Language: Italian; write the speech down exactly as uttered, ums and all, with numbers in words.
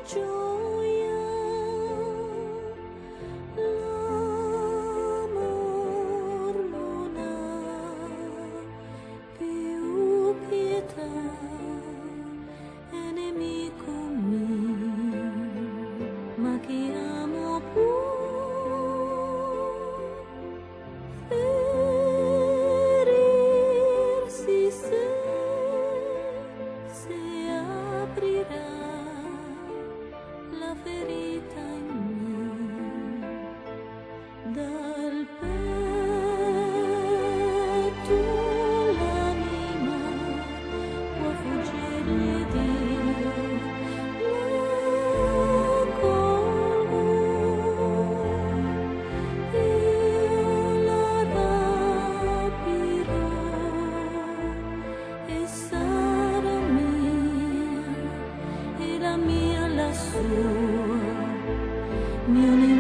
gioia, l'amor non ha più pietà, è nemico mio, ma chi amo può ferirsi se, se aprirà la ferita in me, dal petto l'anima può fuggire Dio, la colgo, io la rapirò e sarà mia, e la mia la sua, mio nemico.